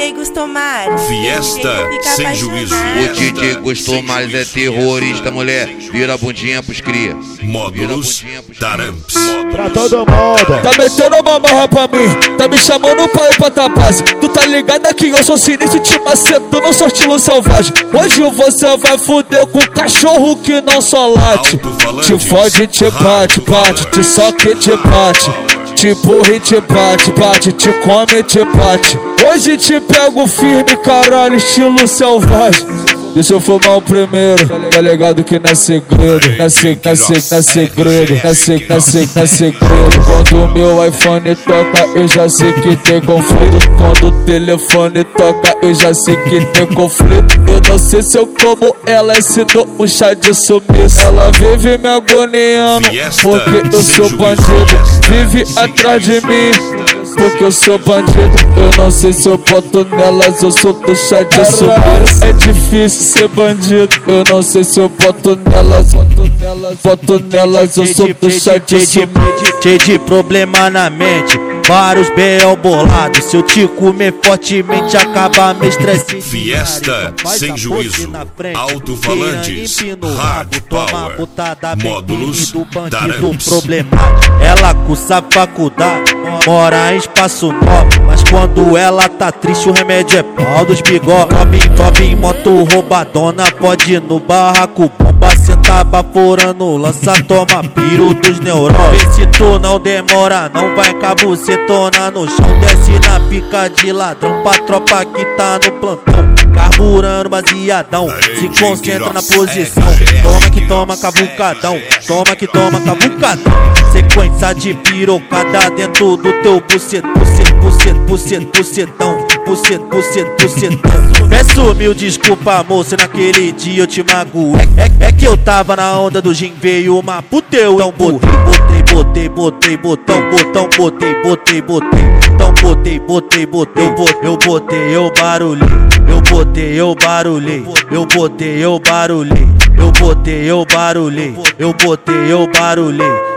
DJ gostou mais. Fiesta sem juízo. O DJ gostou mais, é terrorista, mulher. Vira a bundinha pros cria. Módulos Taramps. Pra todo mundo. Tá metendo uma marra pra mim, tá me chamando pra ir pra tapaz. Tu tá ligado que eu sou sinistro, te maceto, não sou estilo selvagem. Hoje você vai fuder com cachorro que não só late. Te fode, te bate, bate, te soca e te bate. Te burra e te bate, bate, te come e te bate. Hoje te pego firme, caralho, estilo selvagem. Deixa eu fumar o primeiro, tá ligado que não é segredo. Não é segredo, não é segredo. Quando o meu iPhone toca, eu já sei que tem conflito. Quando o telefone toca, eu já sei que tem conflito. Eu não sei se eu como ela, se dou um chá de sumiço. Ela vive me agoniando, porque eu sou bandido. Vive atrás de mim, porque eu sou bandido. Eu não sei se eu boto nelas, eu sou do chá de sumiço. É difícil ser bandido, eu não sei se eu boto nelas, eu sou do chá de sumiço. Cheio de problema na mente, vários B.O. bolados. Se eu te comer fortemente, acaba me estresse. Fiesta sem juízo. Alto-falantes, hard power. Módulos Taramps. Ela cursa faculdade, mora em espaço novo. Mas quando ela tá triste, o remédio é pau dos bigode. Sobe em moto roubadona, pode ir no barraco. Bomba, cê tá baforando, lança, toma piro dos neurônios. Vê se tu não demora, não vai cabucetona no chão. Desce na pica de ladrão pra tropa que tá no plantão. Carburando baseadão, se concentra na posição. Toma que toma cavucadão, toma que toma cavucadão. Sequência de pirocada dentro do teu bucetão. Peço mil desculpa, moça, naquele dia eu te magoei. É que eu tava na onda do gin, veio uma puta, eu então botei botão, eu botei, eu barulhei, eu botei, eu barulhei, eu botei, eu barulhei, eu botei, eu barulhei, eu botei, eu barulhei.